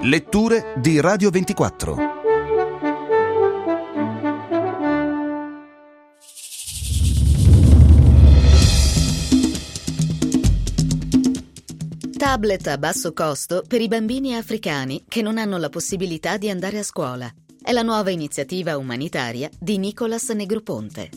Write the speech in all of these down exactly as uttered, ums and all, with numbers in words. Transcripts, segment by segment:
Letture di Radio ventiquattro. Tablet a basso costo per i bambini africani che non hanno la possibilità di andare a scuola. È la nuova iniziativa umanitaria di Nicolas Negroponte.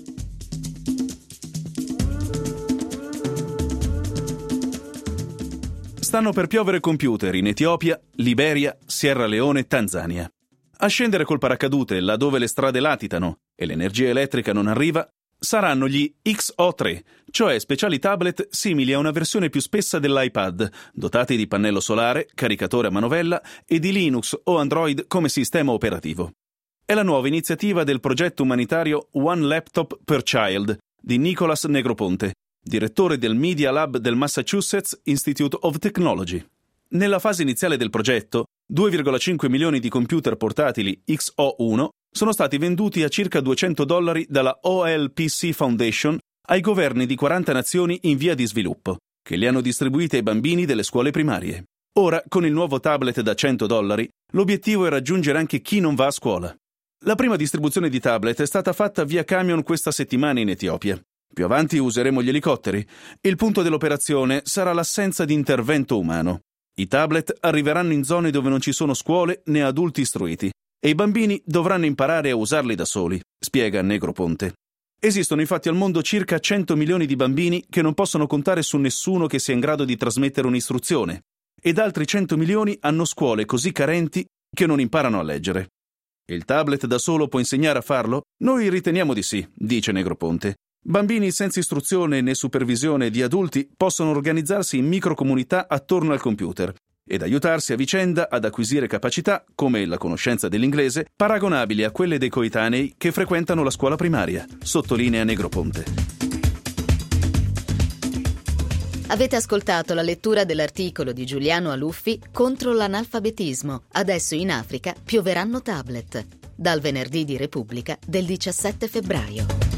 Stanno per piovere computer in Etiopia, Liberia, Sierra Leone e Tanzania. A scendere col paracadute laddove le strade latitano e l'energia elettrica non arriva saranno gli X O tre, cioè speciali tablet simili a una versione più spessa dell'iPad, dotati di pannello solare, caricatore a manovella e di Linux o Android come sistema operativo. È la nuova iniziativa del progetto umanitario One Laptop per Child di Nicolas Negroponte, direttore del Media Lab del Massachusetts Institute of Technology. Nella fase iniziale del progetto, due virgola cinque milioni di computer portatili X O uno sono stati venduti a circa duecento dollari dalla O L P C Foundation ai governi di quaranta nazioni in via di sviluppo, che li hanno distribuiti ai bambini delle scuole primarie. Ora, con il nuovo tablet da cento dollari, l'obiettivo è raggiungere anche chi non va a scuola. La prima distribuzione di tablet è stata fatta via camion questa settimana in Etiopia. Più avanti useremo gli elicotteri. Il punto dell'operazione sarà l'assenza di intervento umano. I tablet arriveranno in zone dove non ci sono scuole né adulti istruiti e i bambini dovranno imparare a usarli da soli, spiega Negroponte. Esistono infatti al mondo circa cento milioni di bambini che non possono contare su nessuno che sia in grado di trasmettere un'istruzione, ed altri cento milioni hanno scuole così carenti che non imparano a leggere. Il tablet da solo può insegnare a farlo? Noi riteniamo di sì, dice Negroponte. Bambini senza istruzione né supervisione di adulti possono organizzarsi in microcomunità attorno al computer ed aiutarsi a vicenda ad acquisire capacità, come la conoscenza dell'inglese, paragonabili a quelle dei coetanei che frequentano la scuola primaria, sottolinea Negroponte. Avete ascoltato la lettura dell'articolo di Giuliano Aluffi contro l'analfabetismo. Adesso in Africa pioveranno tablet. Dal venerdì di Repubblica del diciassette febbraio.